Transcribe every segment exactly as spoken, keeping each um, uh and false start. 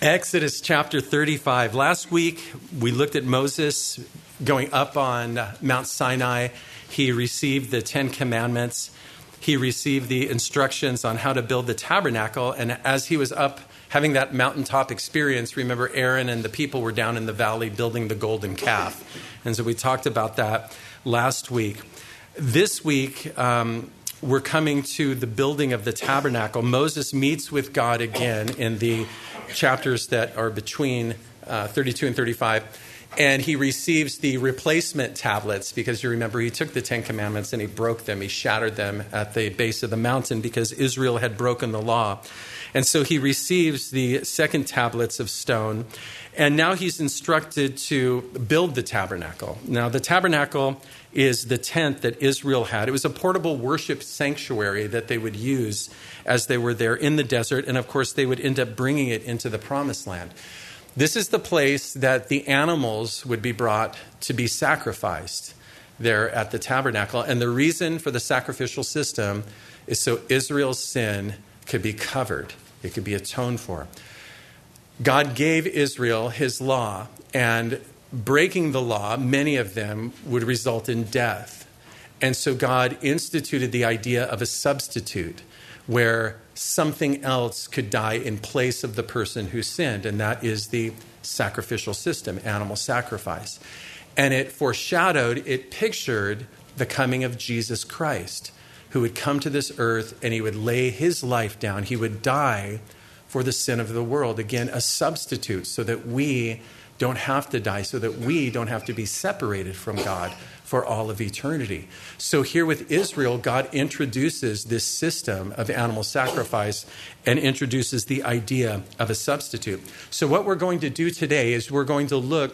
Exodus chapter thirty-five. Last week, we looked at Moses going up on Mount Sinai. He received the Ten Commandments. He received the instructions on how to build the tabernacle. And as he was up having that mountaintop experience, remember Aaron and the people were down in the valley building the golden calf. And so we talked about that last week. This week, um, we're coming to the building of the tabernacle. Moses meets with God again in the chapters that are between uh, thirty-two and thirty-five. And he receives the replacement tablets because you remember he took the Ten Commandments and he broke them. He shattered them at the base of the mountain because Israel had broken the law. And so he receives the second tablets of stone. And now he's instructed to build the tabernacle. Now the tabernacle is the tent that Israel had. It was a portable worship sanctuary that they would use as they were there in the desert. And of course, they would end up bringing it into the promised land. This is the place that the animals would be brought to be sacrificed there at the tabernacle. And the reason for the sacrificial system is so Israel's sin could be covered. It could be atoned for. God gave Israel his law, and breaking the law, many of them would result in death. And so God instituted the idea of a substitute where something else could die in place of the person who sinned, and that is the sacrificial system, animal sacrifice. And it foreshadowed, it pictured the coming of Jesus Christ, who would come to this earth and he would lay his life down. He would die for the sin of the world. Again, a substitute so that we don't have to die, so that we don't have to be separated from God for all of eternity. So here with Israel, God introduces this system of animal sacrifice and introduces the idea of a substitute. So what we're going to do today is we're going to look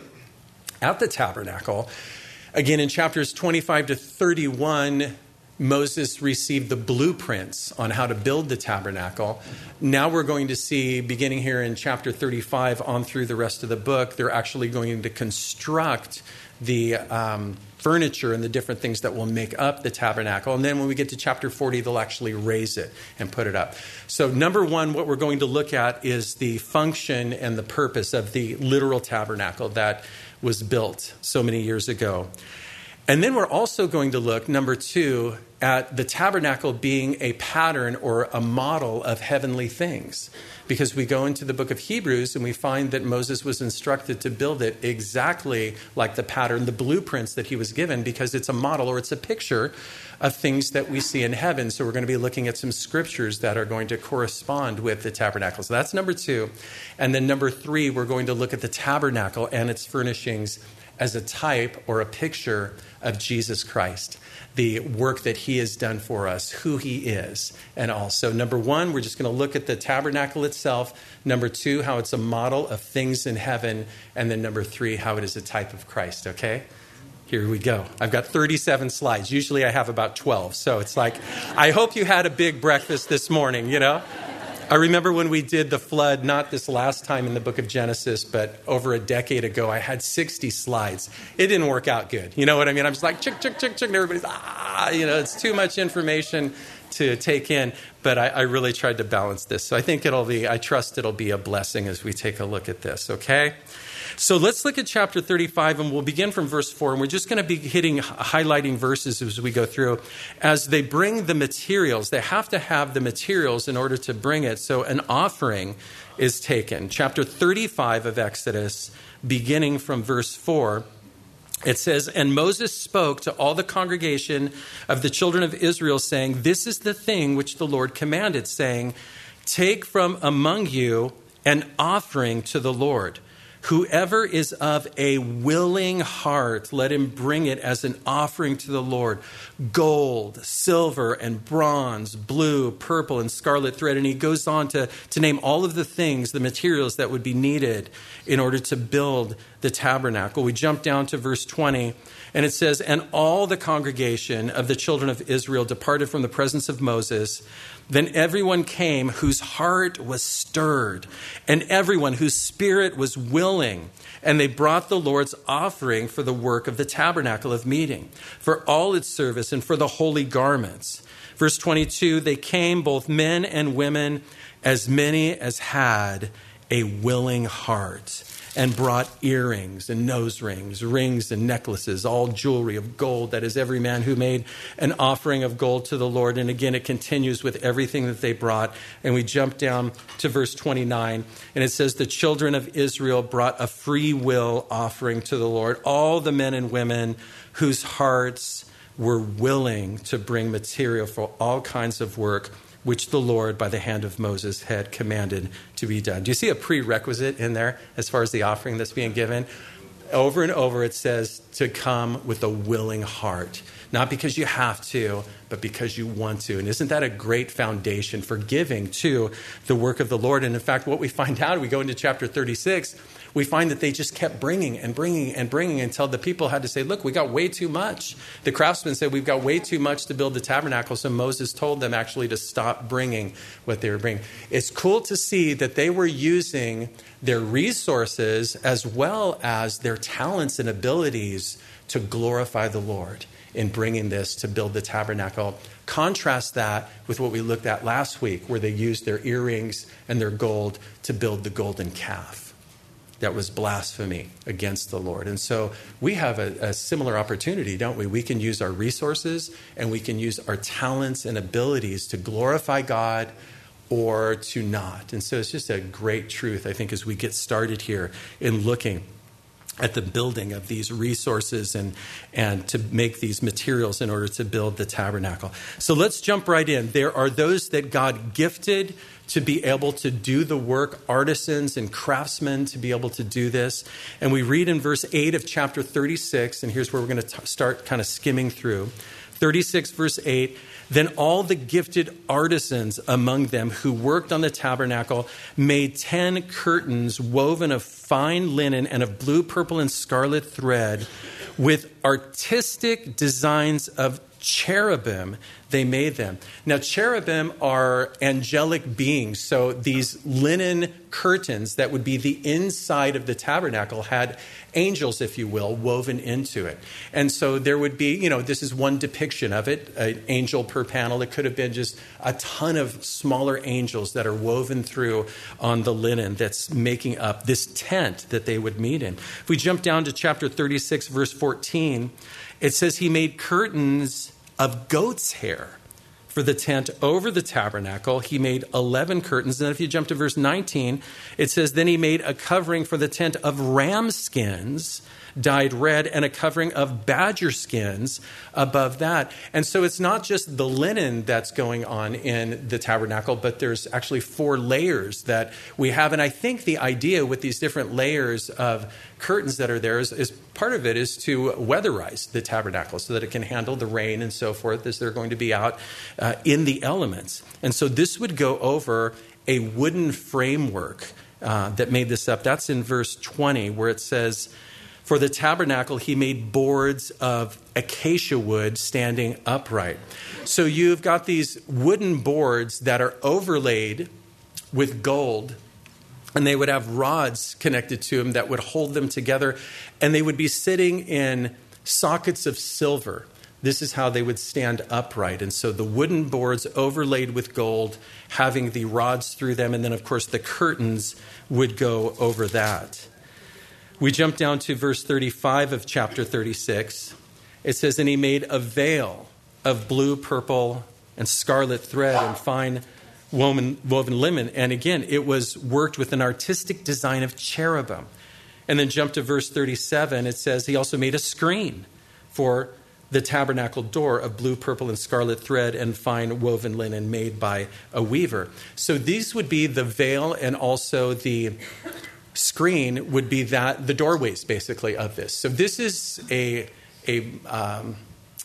at the tabernacle. Again, in chapters twenty-five to thirty-one, Moses received the blueprints on how to build the tabernacle. Now we're going to see, beginning here in chapter thirty-five on through the rest of the book, they're actually going to construct the um, furniture and the different things that will make up the tabernacle. And then when we get to chapter forty, they'll actually raise it and put it up. So number one, what we're going to look at is the function and the purpose of the literal tabernacle that was built so many years ago. And then we're also going to look, number two, at the tabernacle being a pattern or a model of heavenly things. Because we go into the book of Hebrews and we find that Moses was instructed to build it exactly like the pattern, the blueprints that he was given, because it's a model or it's a picture of things that we see in heaven. So we're going to be looking at some scriptures that are going to correspond with the tabernacle. So that's number two. And then number three, we're going to look at the tabernacle and its furnishings as a type or a picture of Jesus Christ, the work that he has done for us, who he is. And also, number one, we're just going to look at the tabernacle itself. Number two, how it's a model of things in heaven. And then number three, how it is a type of Christ, okay? Here we go. I've got thirty-seven slides. Usually I have about twelve. So it's like, I hope you had a big breakfast this morning, you know? I remember when we did the flood, not this last time in the book of Genesis, but over a decade ago, I had sixty slides. It didn't work out good. You know what I mean? I'm just like, chick, chick, chick, chick, and everybody's, ah, you know, it's too much information to take in. But I, I really tried to balance this. So I think it'll be, I trust it'll be a blessing as we take a look at this, okay? So let's look at chapter thirty-five, and we'll begin from verse four. And we're just going to be hitting, highlighting verses as we go through. As they bring the materials, they have to have the materials in order to bring it. So an offering is taken. Chapter thirty-five of Exodus, beginning from verse four, it says, "And Moses spoke to all the congregation of the children of Israel, saying, 'This is the thing which the Lord commanded, saying, take from among you an offering to the Lord. Whoever is of a willing heart, let him bring it as an offering to the Lord. Gold, silver, and bronze, blue, purple, and scarlet thread.'" And he goes on to, to name all of the things, the materials that would be needed in order to build the tabernacle. We jump down to verse twenty, and it says, "And all the congregation of the children of Israel departed from the presence of Moses. Then everyone came whose heart was stirred, and everyone whose spirit was willing. And they brought the Lord's offering for the work of the tabernacle of meeting, for all its service, and for the holy garments." Verse twenty-two, "They came, both men and women, as many as had a willing heart, and brought earrings and nose rings, rings and necklaces, all jewelry of gold. That is every man who made an offering of gold to the Lord. And again, it continues with everything that they brought. And we jump down to verse twenty-nine, and it says, the children of Israel brought a free will offering to the Lord, all the men and women whose hearts were willing to bring material for all kinds of work, which the Lord, by the hand of Moses, had commanded to be done. Do you see a prerequisite in there as far as the offering that's being given? Over and over it says to come with a willing heart. Not because you have to, but because you want to. And isn't that a great foundation for giving to the work of the Lord? And in fact, what we find out, we go into chapter thirty-six, we find that they just kept bringing and bringing and bringing until the people had to say, look, we got way too much. The craftsmen said, we've got way too much to build the tabernacle. So Moses told them actually to stop bringing what they were bringing. It's cool to see that they were using their resources as well as their talents and abilities to glorify the Lord in bringing this to build the tabernacle. Contrast that with what we looked at last week, where they used their earrings and their gold to build the golden calf. That was blasphemy against the Lord. And so we have a, a similar opportunity, don't we? We can use our resources and we can use our talents and abilities to glorify God or to not. And so it's just a great truth, I think, as we get started here in looking at the building of these resources and, and to make these materials in order to build the tabernacle. So let's jump right in. There are those that God gifted to be able to do the work, artisans and craftsmen to be able to do this. And we read in verse eight of chapter thirty-six, and here's where we're going to start kind of skimming through. thirty-six verse eight, then all the gifted artisans among them who worked on the tabernacle made ten curtains woven of fine linen and of blue, purple, and scarlet thread with artistic designs of cherubim. They made them. Now, cherubim are angelic beings. So these linen curtains that would be the inside of the tabernacle had angels, if you will, woven into it. And so there would be, you know, this is one depiction of it, an angel per panel. It could have been just a ton of smaller angels that are woven through on the linen that's making up this tent that they would meet in. If we jump down to chapter thirty-six, verse fourteen, it says he made curtains of goat's hair for the tent over the tabernacle. He made eleven curtains. And if you jump to verse nineteen, it says, then he made a covering for the tent of ram skins dyed red and a covering of badger skins above that. And so it's not just the linen that's going on in the tabernacle, but there's actually four layers that we have. And I think the idea with these different layers of curtains that are there is, is part of it is to weatherize the tabernacle so that it can handle the rain and so forth as they're going to be out uh, in the elements. And so this would go over a wooden framework uh, that made this up. That's in verse twenty, where it says, for the tabernacle, he made boards of acacia wood standing upright. So you've got these wooden boards that are overlaid with gold, and they would have rods connected to them that would hold them together, and they would be sitting in sockets of silver. This is how they would stand upright. And so the wooden boards overlaid with gold, having the rods through them, and then, of course, the curtains would go over that. We jump down to verse thirty-five of chapter thirty-six. It says, and he made a veil of blue, purple, and scarlet thread and fine woven, woven linen. And again, it was worked with an artistic design of cherubim. And then jump to verse thirty-seven. It says he also made a screen for the tabernacle door of blue, purple, and scarlet thread and fine woven linen made by a weaver. So these would be the veil, and also the screen would be that the doorways basically of this. So this is a a um,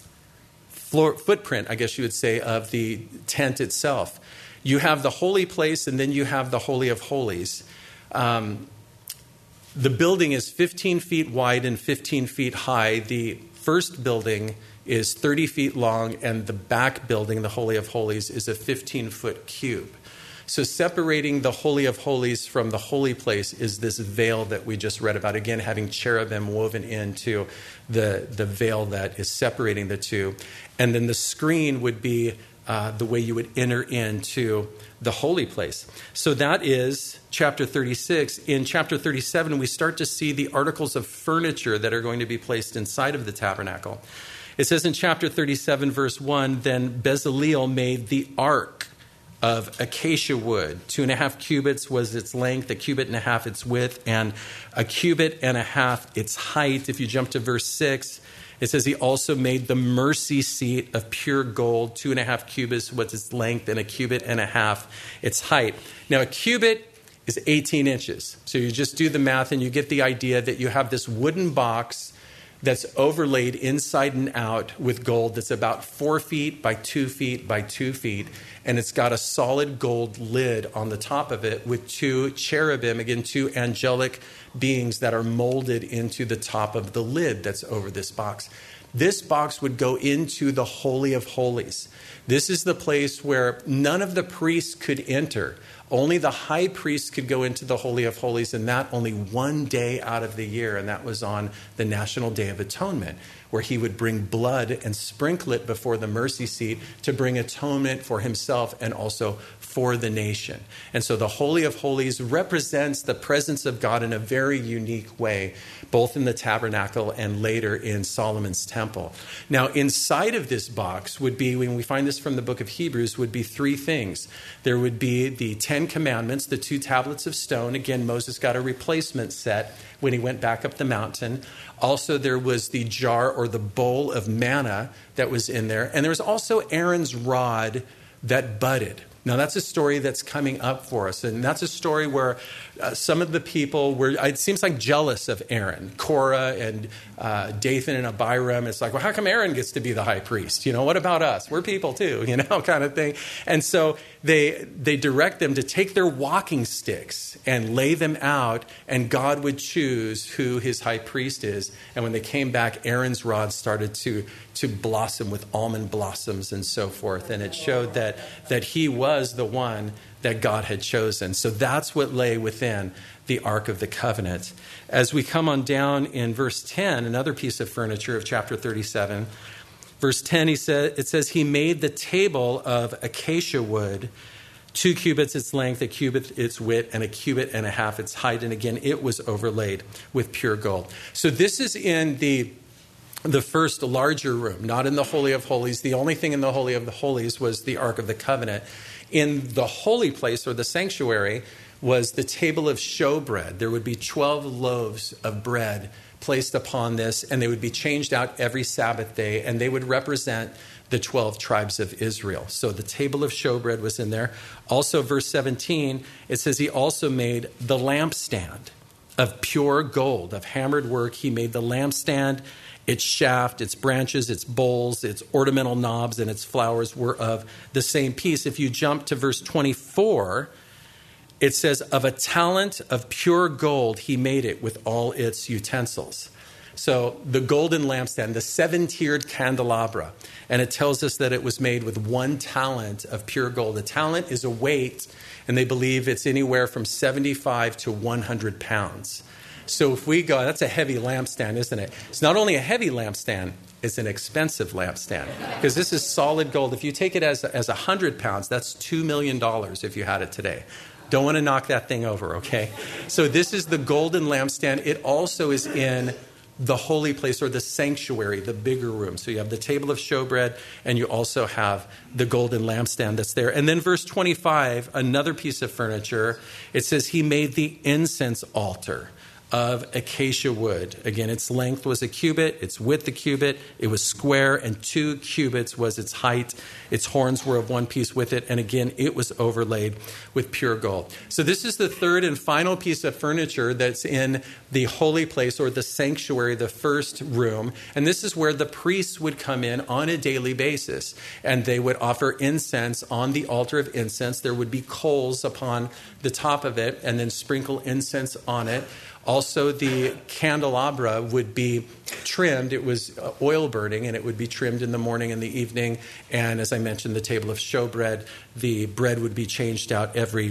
floor footprint, I guess you would say, of the tent itself. You have the holy place, and then you have the Holy of Holies. Um, the building is fifteen feet wide and fifteen feet high. The first building is thirty feet long, and the back building, the Holy of Holies, is a fifteen-foot cube. So separating the Holy of Holies from the holy place is this veil that we just read about. Again, having cherubim woven into the, the veil that is separating the two. And then the screen would be uh, the way you would enter into the holy place. So that is chapter thirty-six. In chapter thirty-seven, we start to see the articles of furniture that are going to be placed inside of the tabernacle. It says in chapter thirty-seven, verse one, then Bezaleel made the ark of acacia wood. Two and a half cubits was its length, a cubit and a half its width, and a cubit and a half its height. If you jump to verse six, it says he also made the mercy seat of pure gold. Two and a half cubits was its length, and a cubit and a half its height. Now, a cubit is eighteen inches. So you just do the math and you get the idea that you have this wooden box that's overlaid inside and out with gold that's about four feet by two feet by two feet. And it's got a solid gold lid on the top of it with two cherubim, again, two angelic beings that are molded into the top of the lid that's over this box. This box would go into the Holy of Holies. This is the place where none of the priests could enter. Only the high priest could go into the Holy of Holies, and that only one day out of the year, and that was on the National Day of Atonement, where he would bring blood and sprinkle it before the mercy seat to bring atonement for himself and also for the nation. And so the Holy of Holies represents the presence of God in a very unique way, both in the tabernacle and later in Solomon's temple. Now, inside of this box would be, when we find this from the book of Hebrews, would be three things. There would be the Ten Commandments, the two tablets of stone. Again, Moses got a replacement set when he went back up the mountain. Also, there was the jar or the bowl of manna that was in there. And there was also Aaron's rod that budded. Now, that's a story that's coming up for us. And that's a story where uh, some of the people were, it seems like, jealous of Aaron. Korah and uh, Dathan and Abiram. It's like, well, how come Aaron gets to be the high priest? You know, what about us? We're people too, you know, kind of thing. And so they they direct them to take their walking sticks and lay them out, and God would choose who his high priest is. And when they came back, Aaron's rod started to to blossom with almond blossoms and so forth. And it showed that that he was the one that God had chosen. So that's what lay within the Ark of the Covenant. As we come on down in verse ten, another piece of furniture of chapter thirty-seven, verse ten, he said, it says, he made the table of acacia wood, two cubits its length, a cubit its width, and a cubit and a half its height. And again, it was overlaid with pure gold. So this is in the the first larger room, not in the Holy of Holies. The only thing in the Holy of the Holies was the Ark of the Covenant. In the holy place, or the sanctuary, was the table of showbread. There would be twelve loaves of bread placed upon this, and they would be changed out every Sabbath day, and they would represent the twelve tribes of Israel. So the table of showbread was in there. Also, verse seventeen, it says he also made the lampstand of pure gold, of hammered work. He made the lampstand. Its shaft, its branches, its bowls, its ornamental knobs, and its flowers were of the same piece. If you jump to verse twenty-four, it says, of a talent of pure gold, he made it with all its utensils. So the golden lampstand, the seven-tiered candelabra, and it tells us that it was made with one talent of pure gold. A talent is a weight, and they believe it's anywhere from seventy-five to one hundred pounds. So if we go, that's a heavy lampstand, isn't it? It's not only a heavy lampstand, it's an expensive lampstand, because this is solid gold. If you take it as, as one hundred pounds, that's two million dollars if you had it today. Don't want to knock that thing over, okay? So this is the golden lampstand. It also is in the holy place, or the sanctuary, the bigger room. So you have the table of showbread, and you also have the golden lampstand that's there. And then verse twenty-five, another piece of furniture, it says he made the incense altar of acacia wood. Again, its length was a cubit, its width a cubit, it was square, and two cubits was its height. Its horns were of one piece with it, and again, it was overlaid with pure gold. So this is the third and final piece of furniture that's in the holy place, or the sanctuary, the first room. And this is where the priests would come in on a daily basis, and they would offer incense on the altar of incense. There would be coals upon the top of it, and then sprinkle incense on it. Also, the candelabra would be trimmed. It was oil burning, and it would be trimmed in the morning and the evening. And as I mentioned, the table of showbread, the bread would be changed out every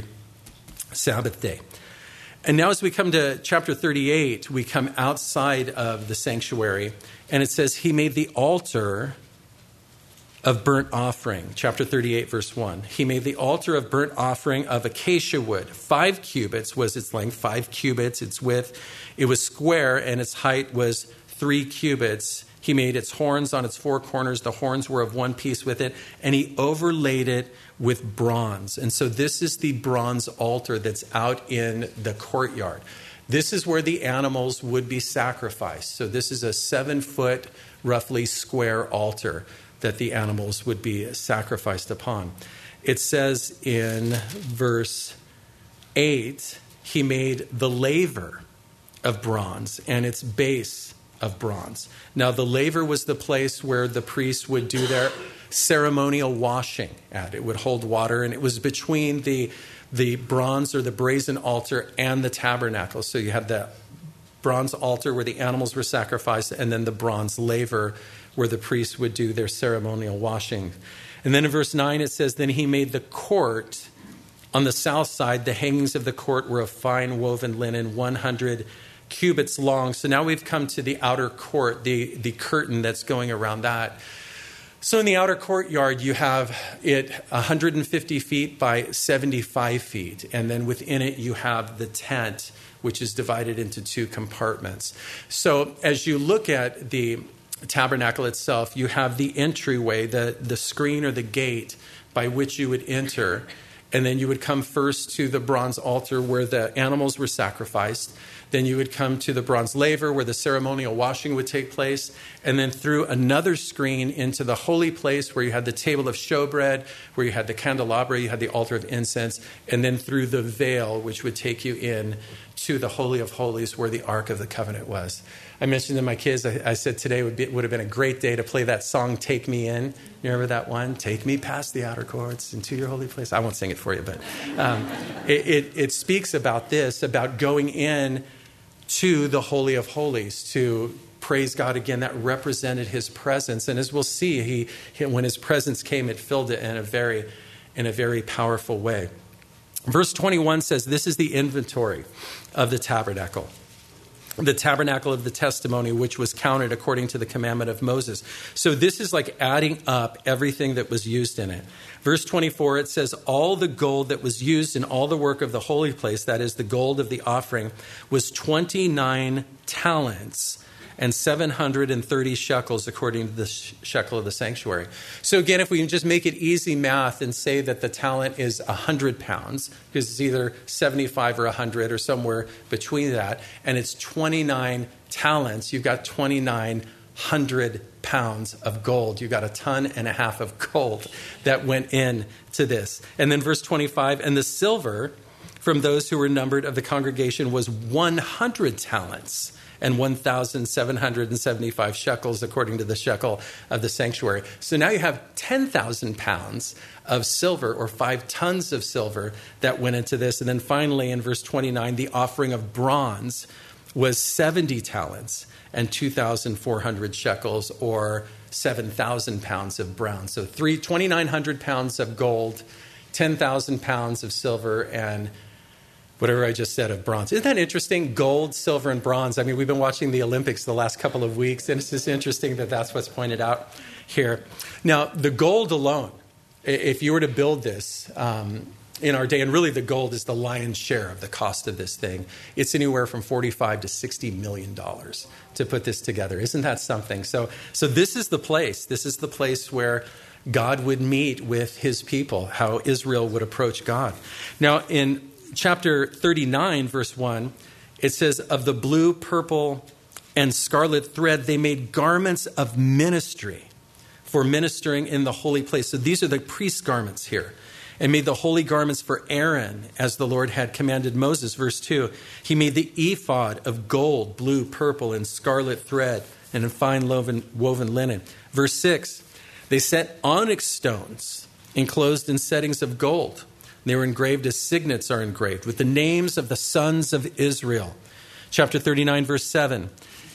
Sabbath day. And now as we come to chapter thirty-eight, we come outside of the sanctuary, and it says he made the altar of burnt offering, chapter thirty-eight, verse one. He made the altar of burnt offering of acacia wood. Five cubits was its length, five cubits its width. It was square, and its height was three cubits. He made its horns on its four corners. The horns were of one piece with it, and he overlaid it with bronze. And so this is the bronze altar that's out in the courtyard. This is where the animals would be sacrificed. So this is a seven-foot, roughly square altar that the animals would be sacrificed upon. It says in verse eight, he made the laver of bronze and its base of bronze. Now, the laver was the place where the priests would do their ceremonial washing at. It would hold water, and it was between the, the bronze or the brazen altar and the tabernacle. So you had the bronze altar where the animals were sacrificed, and then the bronze laver where the priests would do their ceremonial washing. And then in verse nine it says, then he made the court on the south side. The hangings of the court were of fine woven linen, one hundred cubits long. So now we've come to the outer court, the, the curtain that's going around that. So in the outer courtyard, you have it one hundred fifty feet by seventy-five feet. And then within it, you have the tent, which is divided into two compartments. So as you look at the tabernacle itself, you have the entryway, the, the screen or the gate by which you would enter. And then you would come first to the bronze altar where the animals were sacrificed. Then you would come to the bronze laver where the ceremonial washing would take place. And then through another screen into the holy place where you had the table of showbread, where you had the candelabra, you had the altar of incense. And then through the veil, which would take you in to the Holy of Holies where the Ark of the Covenant was. I mentioned to my kids, I, I said today would, be, would have been a great day to play that song, Take Me In. You remember that one? Take me past the outer courts into your holy place. I won't sing it for you, but um, it, it, it speaks about this, about going in to the Holy of Holies to praise God again. That represented his presence. And as we'll see, he, he when his presence came, it filled it in a very, in a very powerful way. Verse twenty-one says, this is the inventory of the tabernacle. The tabernacle of the testimony, which was counted according to the commandment of Moses. So this is like adding up everything that was used in it. Verse twenty-four, it says, all the gold that was used in all the work of the holy place, that is the gold of the offering, was twenty-nine talents and seven hundred thirty shekels according to the shekel of the sanctuary. So again, if we can just make it easy math and say that the talent is one hundred pounds, because it's either seventy-five or one hundred or somewhere between that, and it's twenty-nine talents, you've got twenty-nine hundred pounds of gold. You've got a ton and a half of gold that went in to this. And then verse twenty-five, and the silver from those who were numbered of the congregation was one hundred talents and one thousand seven hundred seventy-five shekels according to the shekel of the sanctuary. So now you have ten thousand pounds of silver, or five tons of silver that went into this. And then finally in verse twenty-nine, the offering of bronze was seventy talents and two thousand four hundred shekels, or seven thousand pounds of bronze. So three, twenty-nine hundred pounds of gold, ten thousand pounds of silver, and whatever I just said of bronze. Isn't that interesting? Gold, silver, and bronze. I mean, we've been watching the Olympics the last couple of weeks, and it's just interesting that that's what's pointed out here. Now, the gold alone, if you were to build this um, in our day, and really the gold is the lion's share of the cost of this thing, it's anywhere from forty-five to sixty million dollars to put this together. Isn't that something? So, so this is the place. This is the place where God would meet with his people, how Israel would approach God. Now, in chapter thirty-nine, verse one, it says, of the blue, purple, and scarlet thread, they made garments of ministry for ministering in the holy place. So these are the priest's garments here. And made the holy garments for Aaron, as the Lord had commanded Moses. Verse two, he made the ephod of gold, blue, purple, and scarlet thread, and in fine woven, woven linen. Verse six, they set onyx stones enclosed in settings of gold. They were engraved as signets are engraved, with the names of the sons of Israel. Chapter thirty-nine, verse seven.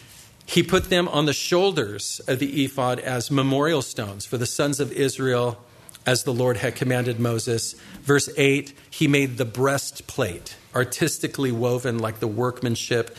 He put them on the shoulders of the ephod as memorial stones for the sons of Israel, as the Lord had commanded Moses. Verse eight, he made the breastplate, artistically woven like the workmanship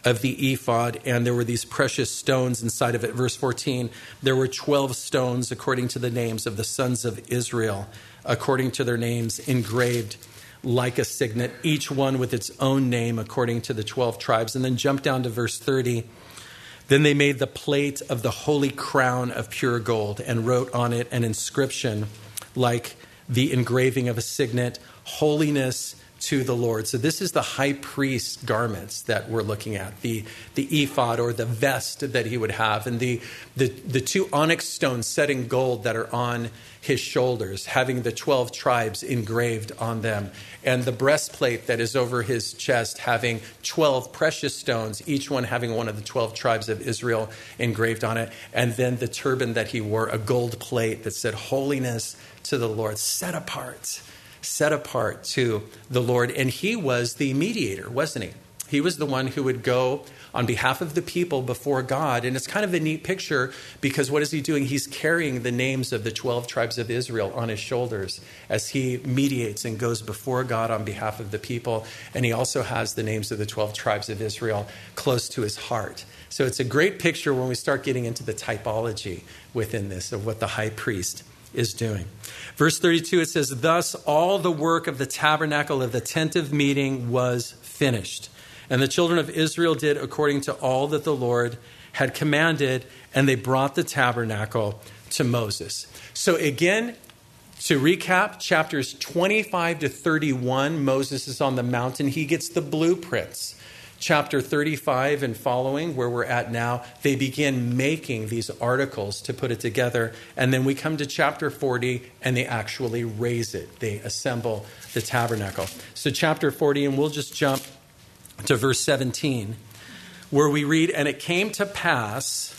of the ephod, and there were these precious stones inside of it. Verse fourteen, there were twelve stones according to the names of the sons of Israel, according to their names, engraved like a signet, each one with its own name according to the twelve tribes. And then jump down to verse thirty. Then they made the plate of the holy crown of pure gold and wrote on it an inscription like the engraving of a signet, holiness to the Lord. So this is the high priest garments that we're looking at, the, the ephod or the vest that he would have, and the, the, the two onyx stones set in gold that are on his shoulders, having the twelve tribes engraved on them, and the breastplate that is over his chest having twelve precious stones, each one having one of the twelve tribes of Israel engraved on it, and then the turban that he wore, a gold plate that said holiness to the Lord, set apart. set apart to the Lord. And he was the mediator, wasn't he? He was the one who would go on behalf of the people before God. And it's kind of a neat picture because what is he doing? He's carrying the names of the twelve tribes of Israel on his shoulders as he mediates and goes before God on behalf of the people. And he also has the names of the twelve tribes of Israel close to his heart. So it's a great picture when we start getting into the typology within this of what the high priest is doing. Verse thirty-two, it says, thus all the work of the tabernacle of the tent of meeting was finished. And the children of Israel did according to all that the Lord had commanded, and they brought the tabernacle to Moses. So again, to recap, chapters twenty-five to thirty-one, Moses is on the mountain. He gets the blueprints. Chapter thirty-five and following, where we're at now, they begin making these articles to put it together. And then we come to chapter forty, and they actually raise it. They assemble the tabernacle. So chapter forty, and we'll just jump to verse seventeen, where we read, and it came to pass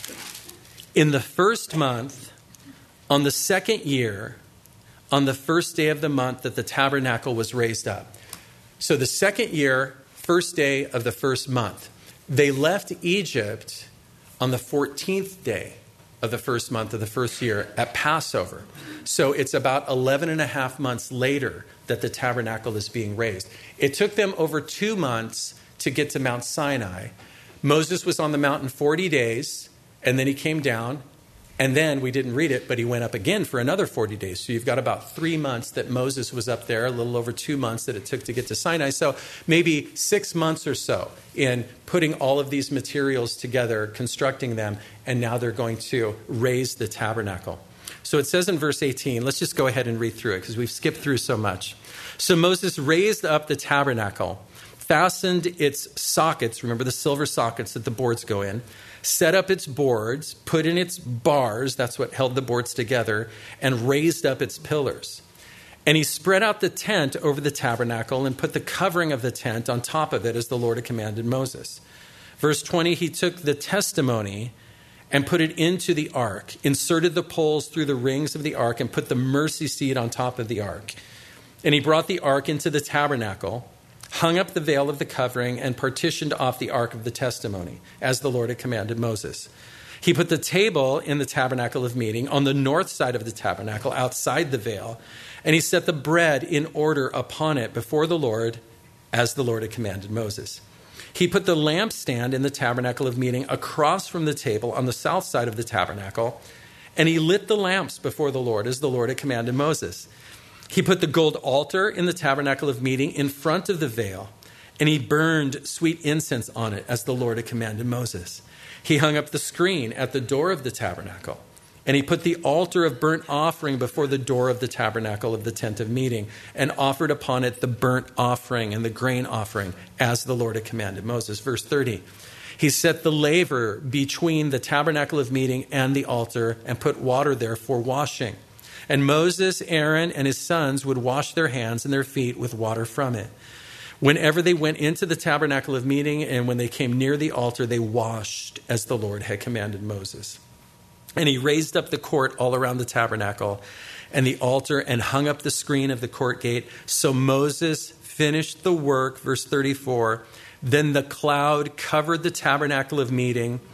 in the first month, on the second year, on the first day of the month, that the tabernacle was raised up. So the second year, first day of the first month. They left Egypt on the fourteenth day of the first month of the first year at Passover. So it's about eleven and a half months later that the tabernacle is being raised. It took them over two months to get to Mount Sinai. Moses was on the mountain forty days, and then he came down. And then, we didn't read it, but he went up again for another forty days. So you've got about three months that Moses was up there, a little over two months that it took to get to Sinai. So maybe six months or so in putting all of these materials together, constructing them, and now they're going to raise the tabernacle. So it says in verse eighteen, let's just go ahead and read through it because we've skipped through so much. So Moses raised up the tabernacle, fastened its sockets, remember the silver sockets that the boards go in, set up its boards, put in its bars, that's what held the boards together, and raised up its pillars. And he spread out the tent over the tabernacle and put the covering of the tent on top of it as the Lord had commanded Moses. Verse twenty, he took the testimony and put it into the ark, inserted the poles through the rings of the ark, and put the mercy seat on top of the ark. And he brought the ark into the tabernacle, hung up the veil of the covering, and partitioned off the ark of the testimony, as the Lord had commanded Moses. He put the table in the tabernacle of meeting on the north side of the tabernacle, outside the veil, and he set the bread in order upon it before the Lord, as the Lord had commanded Moses. He put the lampstand in the tabernacle of meeting across from the table on the south side of the tabernacle, and he lit the lamps before the Lord, as the Lord had commanded Moses. He put the gold altar in the tabernacle of meeting in front of the veil, and he burned sweet incense on it as the Lord had commanded Moses. He hung up the screen at the door of the tabernacle, and he put the altar of burnt offering before the door of the tabernacle of the tent of meeting, and offered upon it the burnt offering and the grain offering as the Lord had commanded Moses. Verse thirty, he set the laver between the tabernacle of meeting and the altar and put water there for washing. And Moses, Aaron, and his sons would wash their hands and their feet with water from it. Whenever they went into the tabernacle of meeting and when they came near the altar, they washed as the Lord had commanded Moses. And he raised up the court all around the tabernacle and the altar and hung up the screen of the court gate. So Moses finished the work, verse thirty-four. Then the cloud covered the tabernacle of meeting,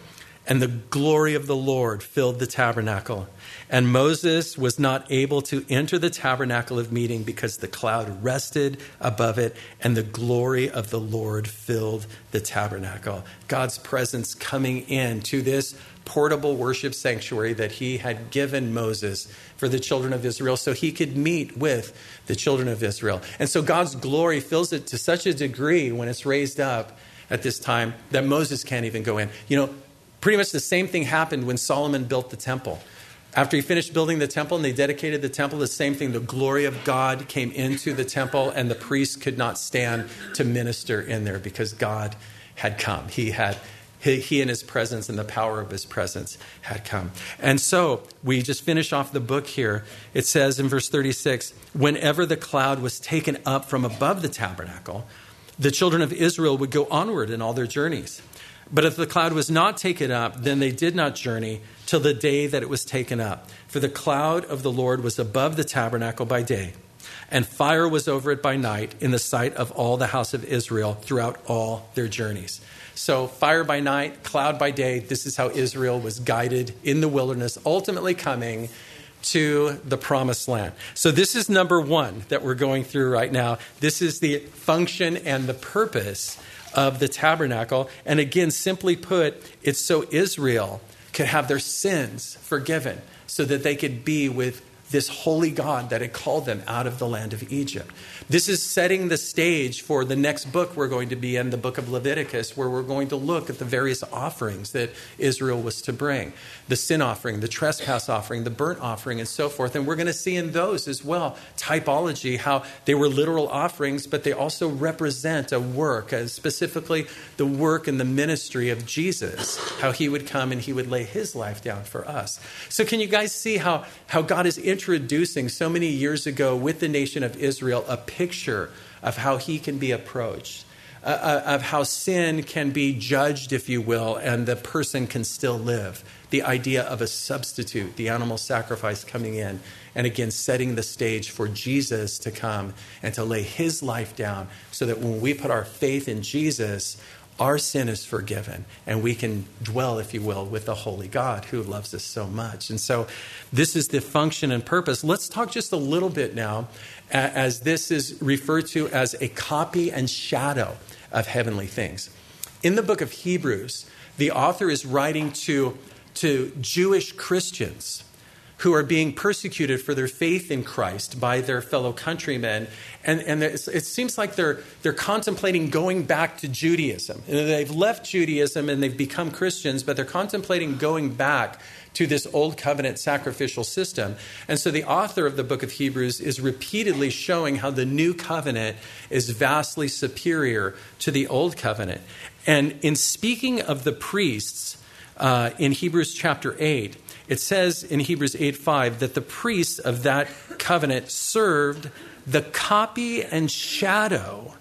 and the glory of the Lord filled the tabernacle. And Moses was not able to enter the tabernacle of meeting because the cloud rested above it, and the glory of the Lord filled the tabernacle. God's presence coming into this portable worship sanctuary that he had given Moses for the children of Israel so he could meet with the children of Israel. And so God's glory fills it to such a degree when it's raised up at this time that Moses can't even go in. You know, pretty much the same thing happened when Solomon built the temple. After he finished building the temple and they dedicated the temple, the same thing, the glory of God came into the temple and the priests could not stand to minister in there because God had come. He had He, he and his presence and the power of his presence had come. And so we just finish off the book here. It says in verse thirty-six, whenever the cloud was taken up from above the tabernacle, the children of Israel would go onward in all their journeys. But if the cloud was not taken up, then they did not journey till the day that it was taken up. For the cloud of the Lord was above the tabernacle by day, and fire was over it by night in the sight of all the house of Israel throughout all their journeys. So fire by night, cloud by day, this is how Israel was guided in the wilderness, ultimately coming to the promised land. So this is number one that we're going through right now. This is the function and the purpose of the tabernacle. And again, simply put, it's so Israel could have their sins forgiven so that they could be with this holy God that had called them out of the land of Egypt. This is setting the stage for the next book we're going to be in, the book of Leviticus, where we're going to look at the various offerings that Israel was to bring. The sin offering, the trespass offering, the burnt offering, and so forth. And we're going to see in those as well typology, how they were literal offerings, but they also represent a work, uh, specifically the work and the ministry of Jesus, how he would come and he would lay his life down for us. So can you guys see how, how God is introducing so many years ago with the nation of Israel a picture of how he can be approached, uh, of how sin can be judged, if you will, and the person can still live. The idea of a substitute, the animal sacrifice coming in, and again, setting the stage for Jesus to come and to lay his life down so that when we put our faith in Jesus, our sin is forgiven and we can dwell, if you will, with the holy God who loves us so much. And so this is the function and purpose. Let's talk just a little bit now, as this is referred to as a copy and shadow of heavenly things. In the book of Hebrews, the author is writing to, to Jewish Christians who are being persecuted for their faith in Christ by their fellow countrymen. And, and it seems like they're, they're contemplating going back to Judaism. They've left Judaism and they've become Christians, but they're contemplating going back to this old covenant sacrificial system. And so the author of the book of Hebrews is repeatedly showing how the new covenant is vastly superior to the old covenant. And in speaking of the priests uh, in Hebrews chapter eight, it says in Hebrews eight five that the priests of that covenant served the copy and shadow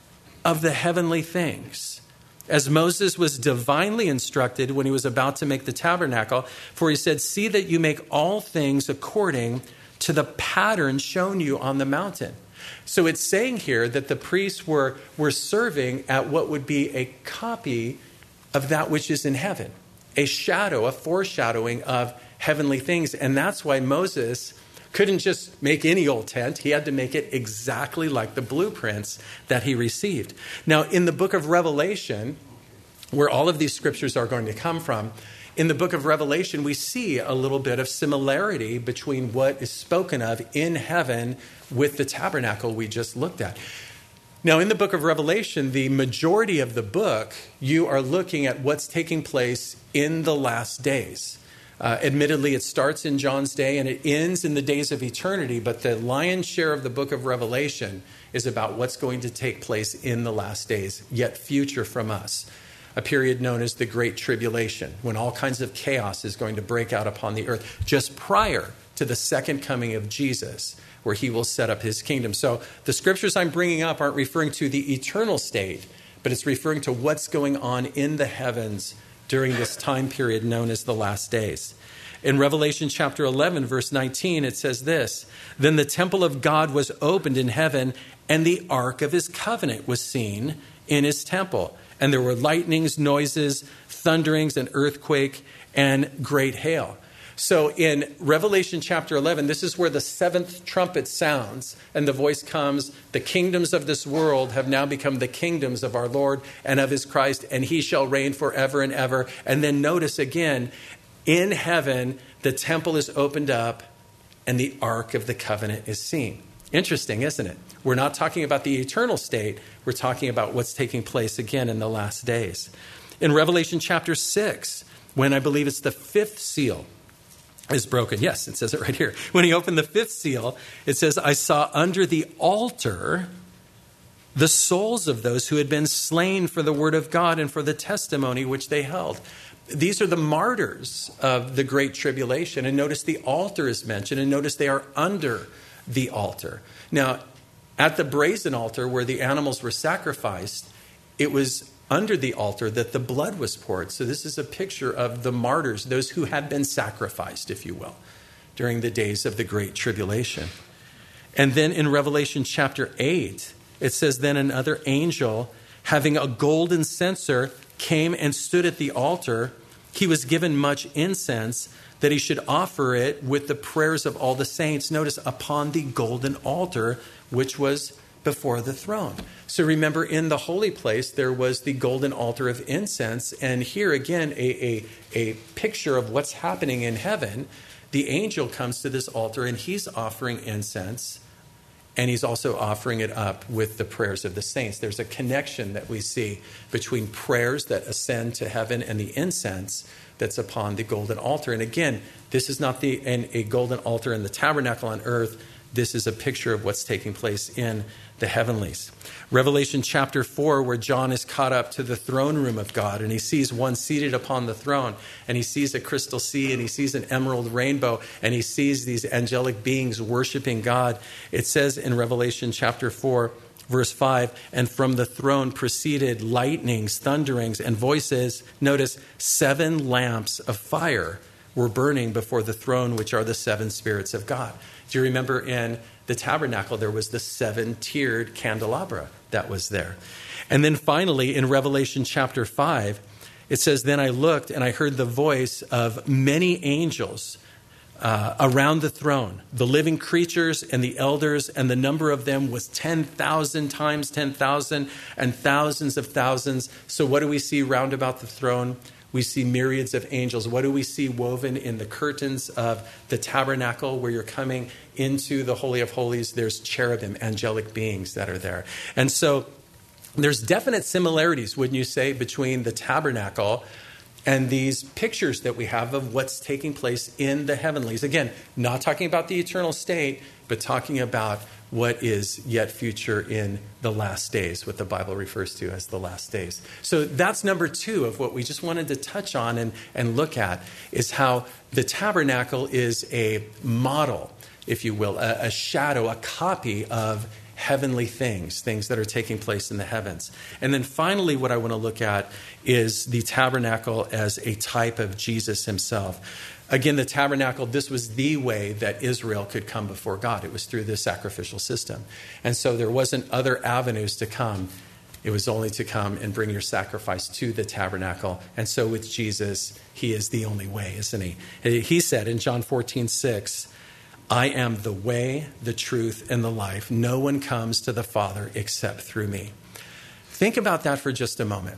of the heavenly things, as Moses was divinely instructed when he was about to make the tabernacle. For he said, see that you make all things according to the pattern shown you on the mountain. So it's saying here that the priests were, were serving at what would be a copy of that which is in heaven. A shadow, a foreshadowing of heavenly things. And that's why Moses couldn't just make any old tent. He had to make it exactly like the blueprints that he received. Now, in the book of Revelation, where all of these scriptures are going to come from, in the book of Revelation, we see a little bit of similarity between what is spoken of in heaven with the tabernacle we just looked at. Now, in the book of Revelation, the majority of the book, you are looking at what's taking place in the last days. Uh, admittedly, it starts in John's day and it ends in the days of eternity, but the lion's share of the book of Revelation is about what's going to take place in the last days, yet future from us. A period known as the Great Tribulation, when all kinds of chaos is going to break out upon the earth, just prior to the second coming of Jesus, where he will set up his kingdom. So the scriptures I'm bringing up aren't referring to the eternal state, but it's referring to what's going on in the heavens during this time period known as the last days. In Revelation chapter eleven, verse nineteen, it says this, then the temple of God was opened in heaven, and the ark of his covenant was seen in his temple. And there were lightnings, noises, thunderings, and earthquake, and great hail. So in Revelation chapter eleven, this is where the seventh trumpet sounds, and the voice comes, the kingdoms of this world have now become the kingdoms of our Lord and of his Christ, and he shall reign forever and ever. And then notice again, in heaven, the temple is opened up, and the Ark of the Covenant is seen. Interesting, isn't it? We're not talking about the eternal state. We're talking about what's taking place again in the last days. In Revelation chapter six, when I believe it's the fifth seal is broken. Yes, it says it right here. When he opened the fifth seal, it says, I saw under the altar the souls of those who had been slain for the word of God and for the testimony which they held. These are the martyrs of the Great Tribulation. And notice the altar is mentioned, and notice they are under the altar. Now, at the brazen altar where the animals were sacrificed, it was under the altar that the blood was poured. So this is a picture of the martyrs, those who had been sacrificed, if you will, during the days of the Great Tribulation. And then in Revelation chapter eight, it says, then another angel, having a golden censer, came and stood at the altar. He was given much incense, that he should offer it with the prayers of all the saints. Notice, upon the golden altar, which was before the throne. So remember, in the holy place, there was the golden altar of incense. And here again, a, a, a picture of what's happening in heaven. The angel comes to this altar, and he's offering incense. And he's also offering it up with the prayers of the saints. There's a connection that we see between prayers that ascend to heaven and the incense that's upon the golden altar. And again, this is not the an, a golden altar in the tabernacle on earth. This is a picture of what's taking place in the heavenlies. Revelation chapter four, where John is caught up to the throne room of God, and he sees one seated upon the throne, and he sees a crystal sea, and he sees an emerald rainbow, and he sees these angelic beings worshiping God. It says in Revelation chapter four, verse five, and from the throne proceeded lightnings, thunderings, and voices. Notice, seven lamps of fire were burning before the throne, which are the seven spirits of God. Do you remember in the tabernacle, there was the seven-tiered candelabra that was there. And then finally, in Revelation chapter five, it says, then I looked and I heard the voice of many angels uh, around the throne, the living creatures and the elders, and the number of them was ten thousand times ten thousand and thousands of thousands. So what do we see round about the throne? We see myriads of angels. What do we see woven in the curtains of the tabernacle where you're coming into the Holy of Holies? There's cherubim, angelic beings that are there. And so there's definite similarities, wouldn't you say, between the tabernacle and these pictures that we have of what's taking place in the heavenlies. Again, not talking about the eternal state, but talking about what is yet future in the last days, what the Bible refers to as the last days. So that's number two of what we just wanted to touch on and, and look at, is how the tabernacle is a model, if you will, a, a shadow, a copy of heavenly things, things that are taking place in the heavens. And then finally, what I want to look at is the tabernacle as a type of Jesus himself. Again, the tabernacle, this was the way that Israel could come before God. It was through the sacrificial system. And so there wasn't other avenues to come. It was only to come and bring your sacrifice to the tabernacle. And so with Jesus, he is the only way, isn't he? He said in John fourteen six, I am the way, the truth, and the life. No one comes to the Father except through me. Think about that for just a moment.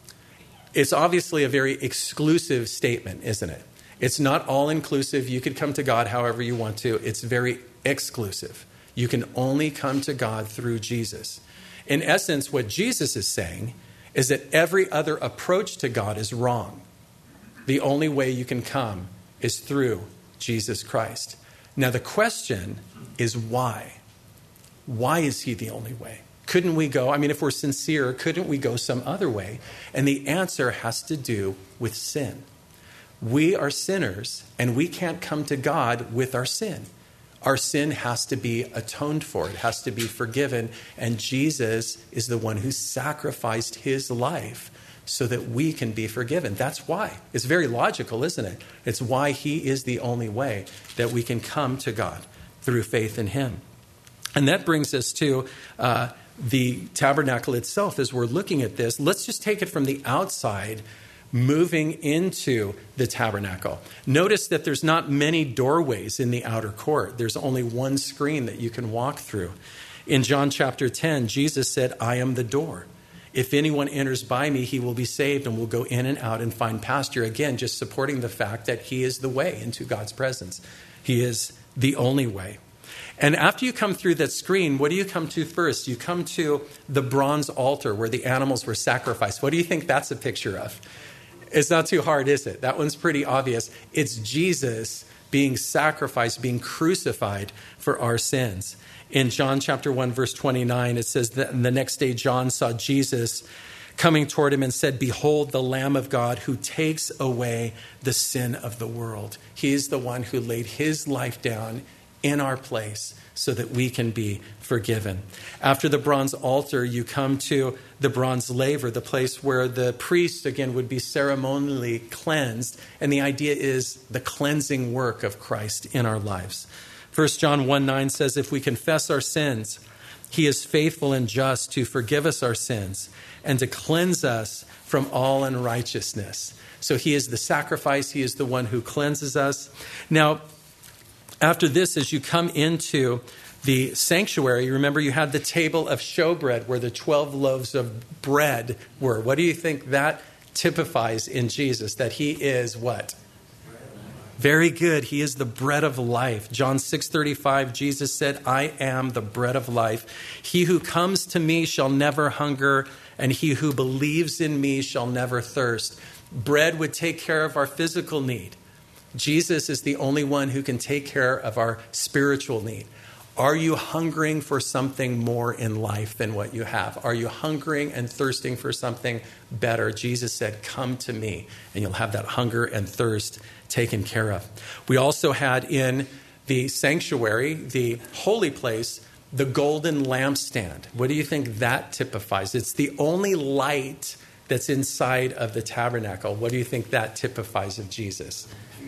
It's obviously a very exclusive statement, isn't it? It's not all-inclusive. You could come to God however you want to. It's very exclusive. You can only come to God through Jesus. In essence, what Jesus is saying is that every other approach to God is wrong. The only way you can come is through Jesus Christ. Now, the question is why? Why is he the only way? Couldn't we go, I mean, if we're sincere, couldn't we go some other way? And the answer has to do with sin. We are sinners, and we can't come to God with our sin. Our sin has to be atoned for. It has to be forgiven. And Jesus is the one who sacrificed his life so that we can be forgiven. That's why. It's very logical, isn't it? It's why he is the only way that we can come to God, through faith in him. And that brings us to uh, the tabernacle itself, as we're looking at this, let's just take it from the outside, moving into the tabernacle. Notice that there's not many doorways in the outer court. There's only one screen that you can walk through. In John chapter ten, Jesus said, I am the door. If anyone enters by me, he will be saved and will go in and out and find pasture. Again, just supporting the fact that he is the way into God's presence. He is the only way. And after you come through that screen, what do you come to first? You come to the bronze altar where the animals were sacrificed. What do you think that's a picture of? It's not too hard, is it? That one's pretty obvious. It's Jesus being sacrificed, being crucified for our sins. In John chapter one, verse twenty-nine, it says that the next day John saw Jesus coming toward him and said, behold, the Lamb of God who takes away the sin of the world. He is the one who laid his life down in our place so that we can be forgiven. After the bronze altar, you come to the bronze laver, the place where the priest, again, would be ceremonially cleansed. And the idea is the cleansing work of Christ in our lives. First John one nine says, if we confess our sins, he is faithful and just to forgive us our sins and to cleanse us from all unrighteousness. So he is the sacrifice. He is the one who cleanses us. Now, after this, as you come into the sanctuary, remember you had the table of showbread where the twelve loaves of bread were. What do you think that typifies in Jesus? That he is what? Very good. He is the bread of life. John six thirty-five, Jesus said, I am the bread of life. He who comes to me shall never hunger, and he who believes in me shall never thirst. Bread would take care of our physical need. Jesus is the only one who can take care of our spiritual need. Are you hungering for something more in life than what you have? Are you hungering and thirsting for something better? Jesus said, come to me, and you'll have that hunger and thirst taken care of. We also had in the sanctuary, the holy place, the golden lampstand. What do you think that typifies? It's the only light that's inside of the tabernacle. What do you think that typifies of Jesus?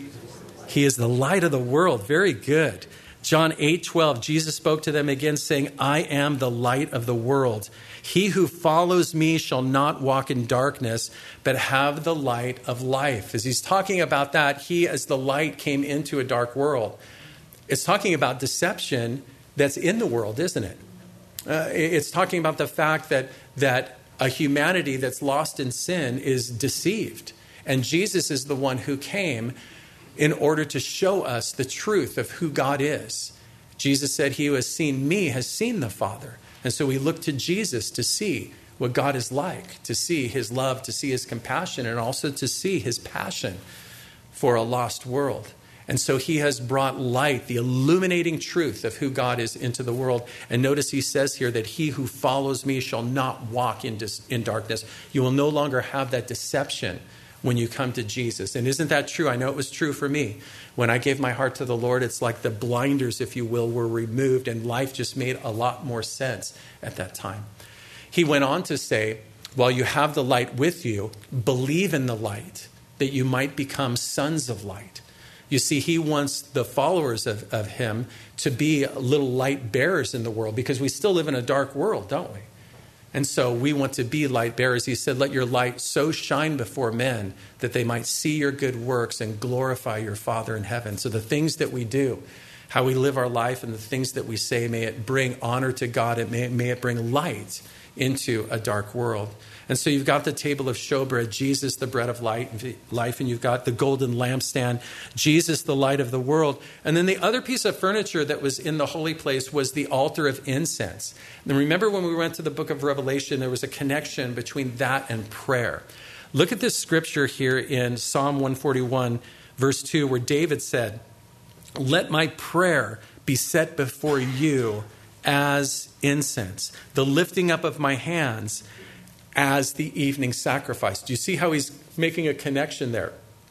He is the light of the world. Very good. John eight twelve, Jesus spoke to them again saying, I am the light of the world. He who follows me shall not walk in darkness, but have the light of life. As he's talking about that, he as the light came into a dark world. It's talking about deception that's in the world, isn't it? Uh, it's talking about the fact that, that a humanity that's lost in sin is deceived. And Jesus is the one who came in order to show us the truth of who God is. Jesus said, he who has seen me has seen the Father. And so we look to Jesus to see what God is like, to see his love, to see his compassion, and also to see his passion for a lost world. And so he has brought light, the illuminating truth of who God is, into the world. And notice he says here that he who follows me shall not walk in, dis- in darkness. You will no longer have that deception when you come to Jesus. And isn't that true? I know it was true for me. When I gave my heart to the Lord, it's like the blinders, if you will, were removed, and life just made a lot more sense at that time. He went on to say, while you have the light with you, believe in the light, that you might become sons of light. You see, he wants the followers of, of him to be little light bearers in the world, because we still live in a dark world, don't we? And so we want to be light bearers. He said, let your light so shine before men that they might see your good works and glorify your Father in heaven. So the things that we do, how we live our life, and the things that we say, may it bring honor to God. It may, may it bring light into a dark world. And so you've got the table of showbread, Jesus, the bread of light, life, and you've got the golden lampstand, Jesus, the light of the world. And then the other piece of furniture that was in the holy place was the altar of incense. And remember when we went to the book of Revelation, there was a connection between that and prayer. Look at this scripture here in Psalm one forty-one, verse two, where David said, let my prayer be set before you as incense, the lifting up of my hands as the evening sacrifice. Do you see how he's making a connection there?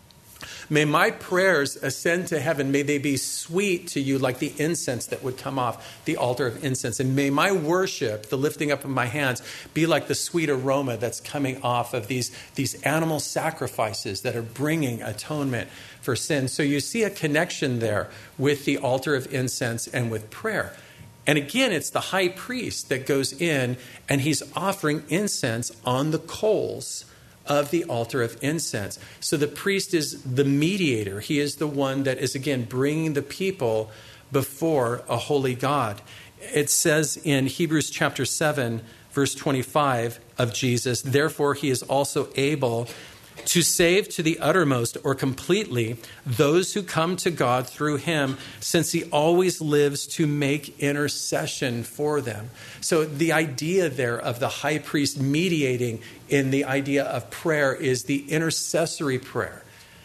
May my prayers ascend to heaven. May they be sweet to you like the incense that would come off the altar of incense. And may my worship, the lifting up of my hands, be like the sweet aroma that's coming off of these, these animal sacrifices that are bringing atonement for sin. So you see a connection there with the altar of incense and with prayer. And again, it's the high priest that goes in and he's offering incense on the coals of the altar of incense. So the priest is the mediator. He is the one that is, again, bringing the people before a holy God. It says in Hebrews chapter seven, verse twenty-five of Jesus, therefore he is also able to save to the uttermost or completely those who come to God through him, since he always lives to make intercession for them. So the idea there of the high priest mediating in the idea of prayer is the intercessory prayer.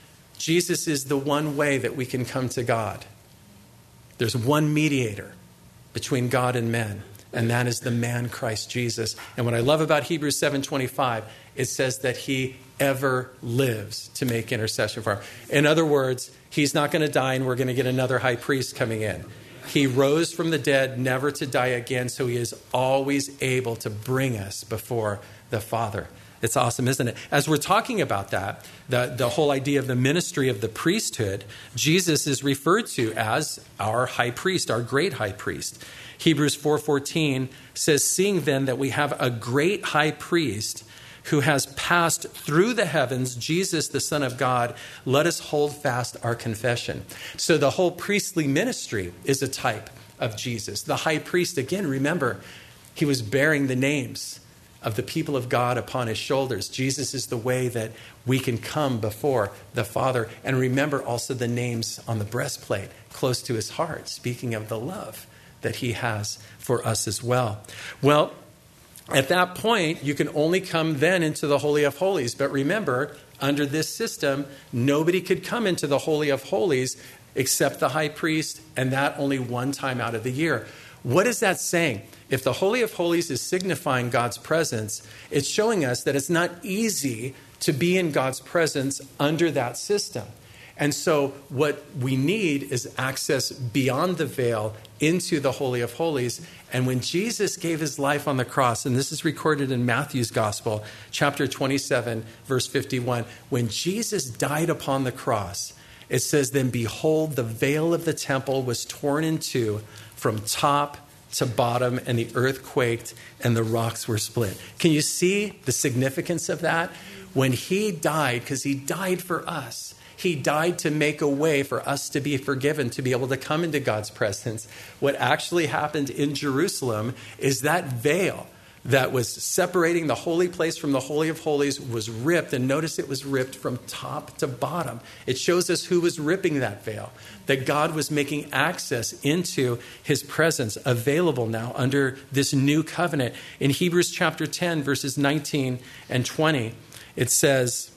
Jesus is the one way that we can come to God. There's one mediator between God and men, and that is the man Christ Jesus. And what I love about Hebrews seven twenty-five, it says that he ever lives to make intercession for him. In other words, he's not going to die and we're going to get another high priest coming in. He rose from the dead, never to die again, so he is always able to bring us before the Father. It's awesome, isn't it? As we're talking about that, the, the whole idea of the ministry of the priesthood, Jesus is referred to as our high priest, our great high priest. Hebrews four fourteen says, seeing then that we have a great high priest who has passed through the heavens, Jesus, the Son of God, let us hold fast our confession. So the whole priestly ministry is a type of Jesus. The high priest, again, remember, he was bearing the names of the people of God upon his shoulders. Jesus is the way that we can come before the Father. And remember also the names on the breastplate close to his heart, speaking of the love that he has for us as well. Well, at that point, you can only come then into the Holy of Holies. But remember, under this system, nobody could come into the Holy of Holies except the high priest, and that only one time out of the year. What is that saying? If the Holy of Holies is signifying God's presence, it's showing us that it's not easy to be in God's presence under that system. And so what we need is access beyond the veil into the Holy of Holies. And when Jesus gave his life on the cross, and this is recorded in Matthew's Gospel, chapter twenty-seven, verse fifty-one, when Jesus died upon the cross, it says, then behold, the veil of the temple was torn in two from top to bottom, and the earth quaked, and the rocks were split. Can you see the significance of that? When he died, because he died for us, he died to make a way for us to be forgiven, to be able to come into God's presence. What actually happened in Jerusalem is that veil that was separating the holy place from the Holy of Holies was ripped. And notice it was ripped from top to bottom. It shows us who was ripping that veil, that God was making access into his presence available now under this new covenant. In Hebrews chapter ten, verses nineteen and twenty, it says,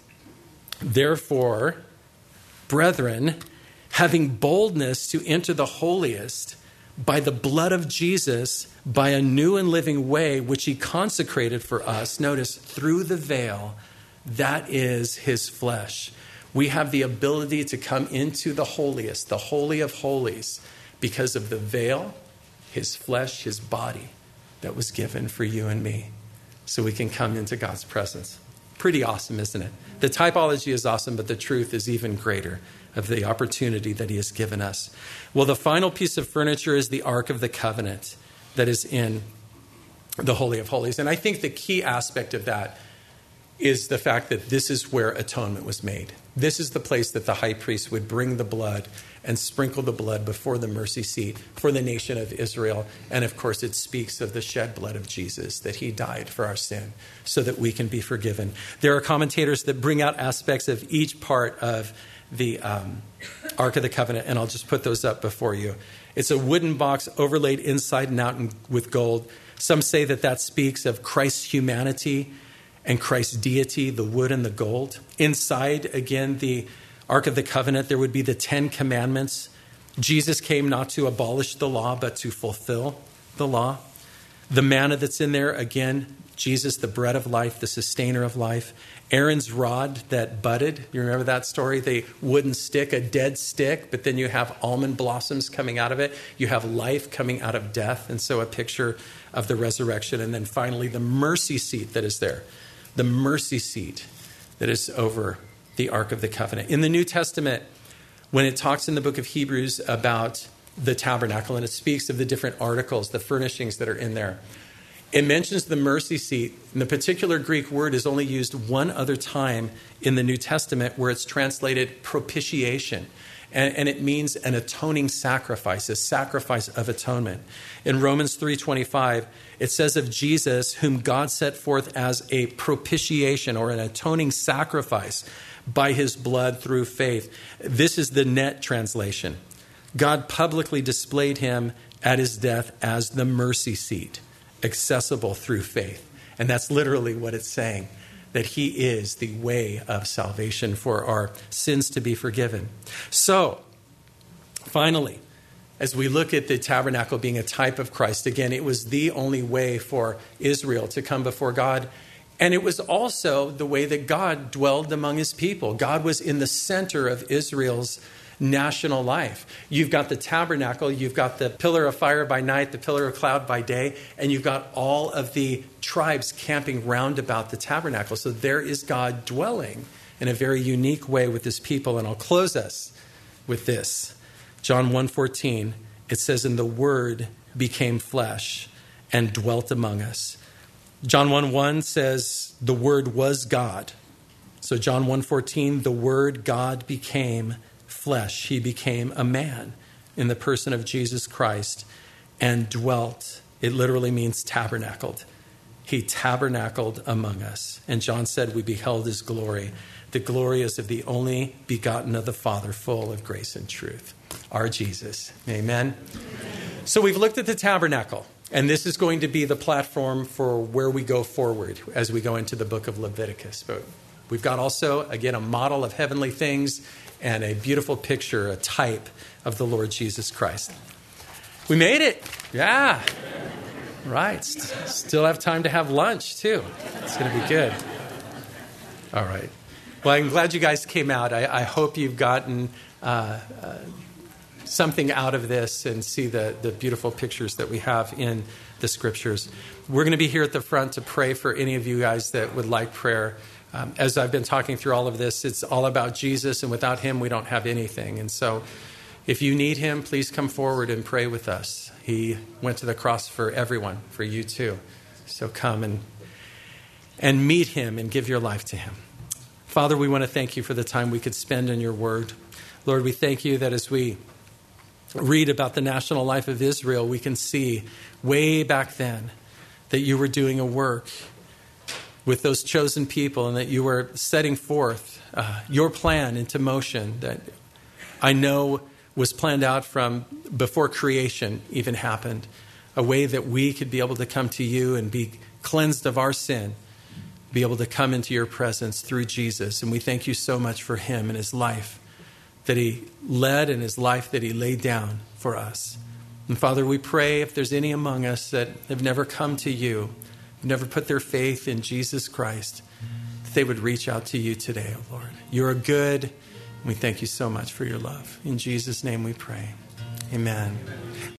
therefore, brethren, having boldness to enter the holiest by the blood of Jesus, by a new and living way, which he consecrated for us. Notice, through the veil, that is his flesh. We have the ability to come into the holiest, the Holy of Holies, because of the veil, his flesh, his body that was given for you and me. So we can come into God's presence. Pretty awesome, isn't it? The typology is awesome, but the truth is even greater of the opportunity that he has given us. Well, the final piece of furniture is the Ark of the Covenant that is in the Holy of Holies. And I think the key aspect of that is the fact that this is where atonement was made. This is the place that the high priest would bring the blood and sprinkle the blood before the mercy seat for the nation of Israel. And of course, it speaks of the shed blood of Jesus, that he died for our sin so that we can be forgiven. There are commentators that bring out aspects of each part of the um, Ark of the Covenant, and I'll just put those up before you. It's a wooden box overlaid inside and out with gold. Some say that that speaks of Christ's humanity and Christ's deity, the wood and the gold. Inside, again, the Ark of the Covenant, there would be the Ten Commandments. Jesus came not to abolish the law, but to fulfill the law. The manna that's in there, again, Jesus, the bread of life, the sustainer of life. Aaron's rod that budded. You remember that story? The wooden stick, a dead stick, but then you have almond blossoms coming out of it. You have life coming out of death. And so a picture of the resurrection. And then finally, the mercy seat that is there. The mercy seat that is over the Ark of the Covenant. In the New Testament, when it talks in the book of Hebrews about the tabernacle, and it speaks of the different articles, the furnishings that are in there. It mentions the mercy seat, and the particular Greek word is only used one other time in the New Testament, where it's translated propitiation. And, and it means an atoning sacrifice, a sacrifice of atonement. In Romans three twenty-five, it says of Jesus, whom God set forth as a propitiation or an atoning sacrifice by his blood through faith. This is the Net translation. God publicly displayed him at his death as the mercy seat, accessible through faith. And that's literally what it's saying, that he is the way of salvation for our sins to be forgiven. So, finally, as we look at the tabernacle being a type of Christ, again, it was the only way for Israel to come before God. And it was also the way that God dwelled among his people. God was in the center of Israel's national life. You've got the tabernacle, you've got the pillar of fire by night, the pillar of cloud by day, and you've got all of the tribes camping round about the tabernacle. So there is God dwelling in a very unique way with his people. And I'll close us with this. John one fourteen, it says, "And the Word became flesh and dwelt among us." John one one says, "The Word was God." So John one fourteen, the Word, God, became flesh. He became a man in the person of Jesus Christ and dwelt. It literally means tabernacled. He tabernacled among us. And John said, we beheld his glory. The glory is of the only begotten of the Father, full of grace and truth. Our Jesus. Amen. So we've looked at the tabernacle, and this is going to be the platform for where we go forward as we go into the book of Leviticus. But we've got also, again, a model of heavenly things and a beautiful picture, a type of the Lord Jesus Christ. We made it. Yeah. Right. St- still have time to have lunch, too. It's going to be good. All right. Well, I'm glad you guys came out. I, I hope you've gotten uh, uh, something out of this and see the, the beautiful pictures that we have in the scriptures. We're going to be here at the front to pray for any of you guys that would like prayer. Um, as I've been talking through all of this, it's all about Jesus, and without him, we don't have anything. And so if you need him, please come forward and pray with us. He went to the cross for everyone, for you too. So come and, and meet him and give your life to him. Father, we want to thank you for the time we could spend in your word. Lord, we thank you that as we read about the national life of Israel, we can see way back then that you were doing a work with those chosen people, and that you were setting forth uh, your plan into motion that I know was planned out from before creation even happened, a way that we could be able to come to you and be cleansed of our sin, be able to come into your presence through Jesus. And we thank you so much for him and his life that he led and his life that he laid down for us. And Father, we pray if there's any among us that have never come to you, never put their faith in Jesus Christ, that they would reach out to you today, oh Lord. You're good. We thank you so much for your love. In Jesus' name we pray. Amen.